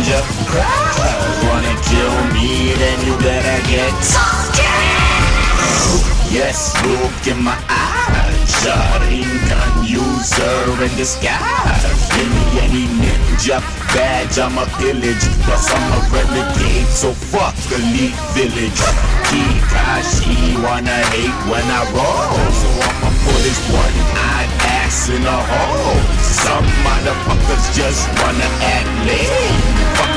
ninja. Crowds wanna kill me, then you better get yes, look in my eyes. Sharingan user in disguise. Give me any ninja badge, I'm a pillage. Plus I'm a renegade, so fuck Elite Village. Kikashi wanna hate when I roll, so I'ma put his one-eyed ass in a hole. Some motherfuckers just wanna act lame. Fuck